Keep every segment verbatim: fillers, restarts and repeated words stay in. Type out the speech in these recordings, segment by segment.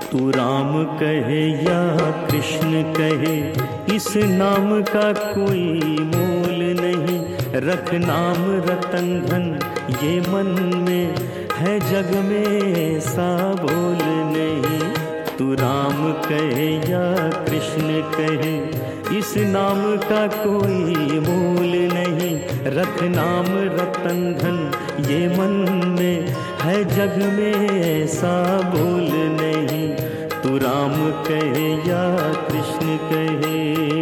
तू राम कहे या कृष्ण कहे, इस नाम का कोई मोल नहीं। रख नाम रतन धन ये मन में है, जग में ऐसा बोल नहीं। तू राम कहे या कृष्ण कहे, इस नाम का कोई मोल नहीं। रख नाम रतन धन ये मन में है, जग में ऐसा बोल नहीं। तू राम कहे या कृष्ण कहे।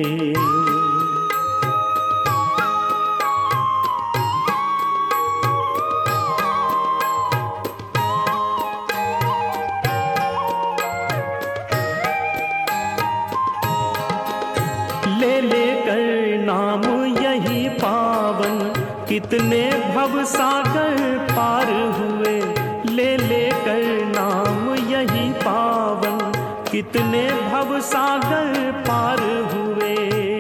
ले लेकर नाम यही पावन, कितने भव सागर पार हुए। ले लेकर नाम यही पावन, कितने भव सागर पार हुए।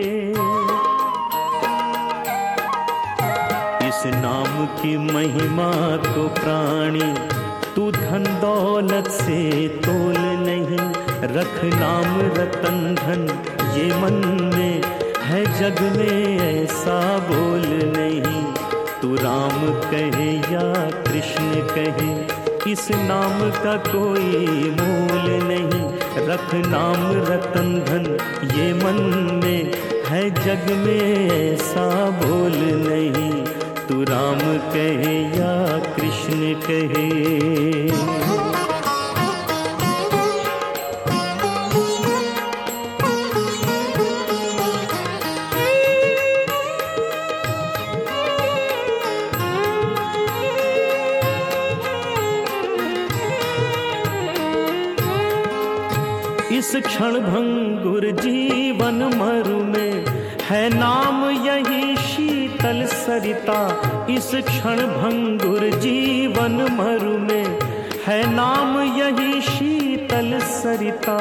इस नाम की महिमा को प्राणी तू धन दौलत से तोल नहीं। रख नाम रतन धन ये मन में है, जग में ऐसा बोल नहीं। तू राम कहे या कृष्ण कहे, इस नाम का कोई मोल नहीं। रख नाम रतन धन ये मन में है, जग में ऐसा बोल नहीं। तू राम कहे या कृष्ण कहे। इस क्षण भंगुर जीवन मरु में है नाम यही शीतल सरिता। इस क्षण भंगुर जीवन मरु में है नाम यही शीतल सरिता।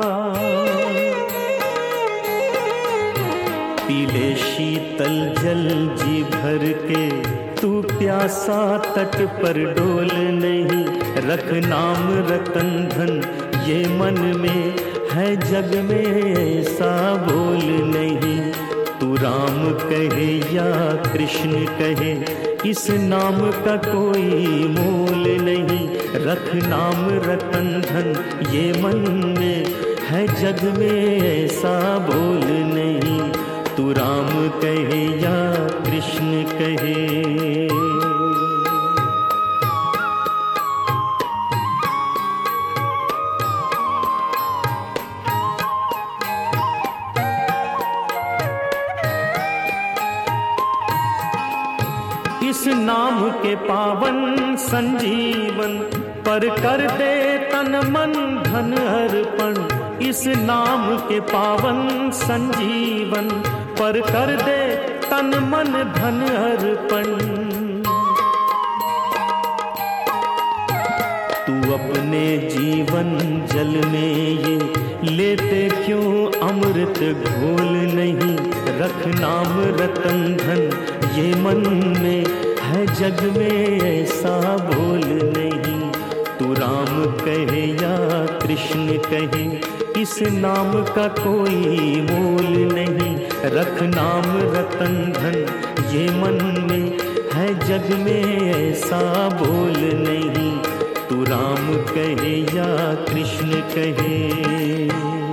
पीले शीतल जल जी भर के, तू प्यासा तट पर डोल नहीं। रख नाम रतन धन ये मन में है, जग में ऐसा बोल नहीं। तू राम कहे या कृष्ण कहे, इस नाम का कोई मोल नहीं। रख नाम रतन धन ये मन में है, जग में ऐसा बोल नहीं। तू राम कहे या कृष्ण कहे। इस नाम के पावन संजीवन पर कर दे तन मन धन अर्पण। इस नाम के पावन संजीवन पर कर दे तन मन धन अर्पण। तू अपने जीवन जल में ये लेते क्यों अमृत घोल नहीं। रख नाम रतन धन ये मन में है, जग में ऐसा बोल नहीं। तू राम कहे या कृष्ण कहे, इस नाम का कोई मोल नहीं। रख नाम रतन धन ये मन में है, जग में ऐसा बोल नहीं। तू राम कहे या कृष्ण कहे।